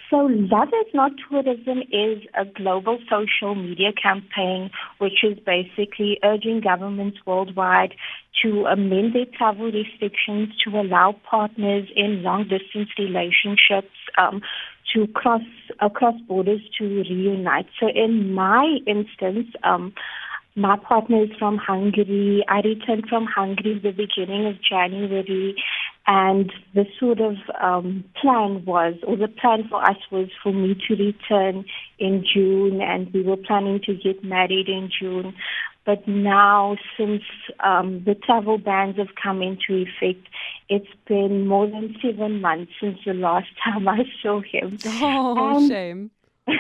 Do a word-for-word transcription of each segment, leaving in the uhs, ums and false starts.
So Love is Not Tourism is a global social media campaign which is basically urging governments worldwide to amend their travel restrictions to allow partners in long-distance relationships um, to cross across borders to reunite. So in my instance, um, my partner is from Hungary. I returned from Hungary at the beginning of January, and the sort of um, plan was, or the plan for us was for me to return in June, and we were planning to get married in June. But now, since um, the travel bans have come into effect, it's been more than seven months since the last time I saw him. Oh, and shame.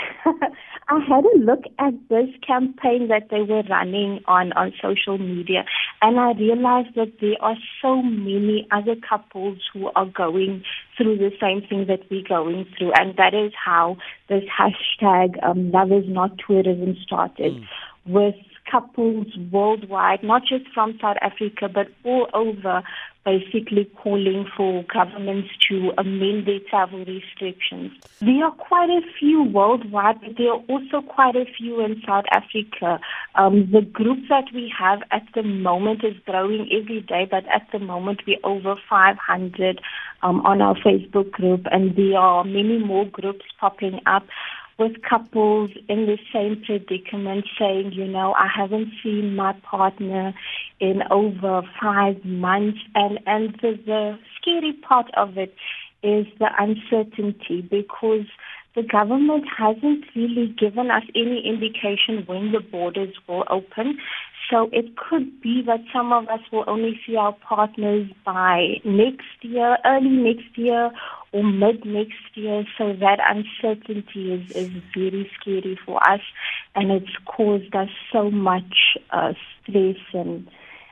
I had a look at this campaign that they were running on, on social media, and I realized that there are so many other couples who are going through the same thing that we're going through, and that is how this hashtag um, Love is Not Tourism started, mm. with couples worldwide, not just from South Africa, but all over, basically calling for governments to amend their travel restrictions. There are quite a few worldwide, but there are also quite a few in South Africa. Um, the group that we have at the moment is growing every day, but at the moment we're over five hundred um, on our Facebook group, and there are many more groups popping up with couples in the same predicament saying, you know, I haven't seen my partner in over five months. And, and the, the scary part of it is the uncertainty, because the government hasn't really given us any indication when the borders will open. So it could be that some of us will only see our partners by next year, early next year, or mid next year. So that uncertainty is, is very scary for us, and it's caused us so much uh, stress and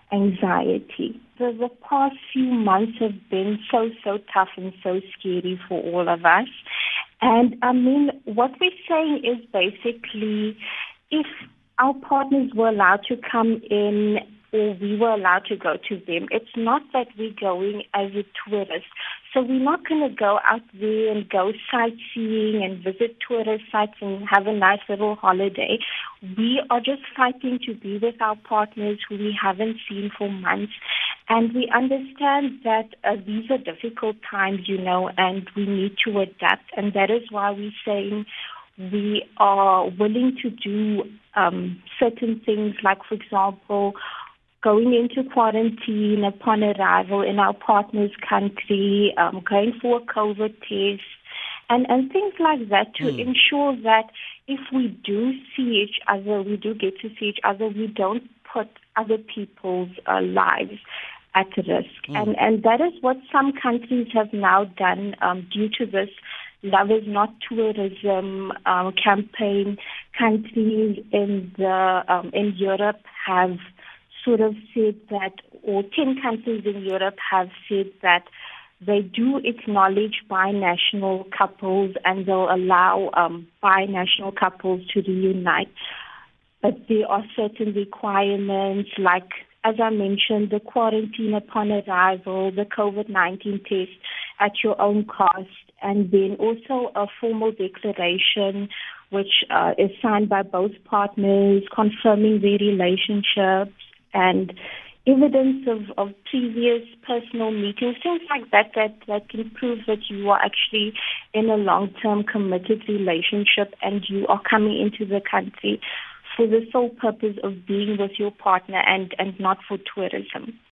anxiety. The, the past few months have been so, so tough and so scary for all of us. And I mean, what we're saying is basically, if our partners were allowed to come in or we were allowed to go to them, it's not that we're going as a tourist. So we're not going to go out there and go sightseeing and visit tourist sites and have a nice little holiday. We are just fighting to be with our partners who we haven't seen for months. And we understand that uh, these are difficult times, you know, and we need to adapt. And that is why we're saying we are willing to do um, certain things, like, for example, going into quarantine upon arrival in our partner's country, um, going for a COVID test, and, and things like that to mm. ensure that if we do see each other, we do get to see each other, we don't put other people's uh, lives at risk. Mm. And, and that is what some countries have now done um, due to this Love is Not Tourism um, campaign. Countries in the um, in Europe have sort of said that, or ten countries in Europe have said that they do acknowledge binational couples and they'll allow um, binational couples to reunite. But there are certain requirements, like, as I mentioned, the quarantine upon arrival, the COVID nineteen test at your own cost, and then also a formal declaration which uh, is signed by both partners confirming their relationships, and evidence of, of previous personal meetings, things like that, that that can prove that you are actually in a long-term committed relationship and you are coming into the country for the sole purpose of being with your partner and, and not for tourism.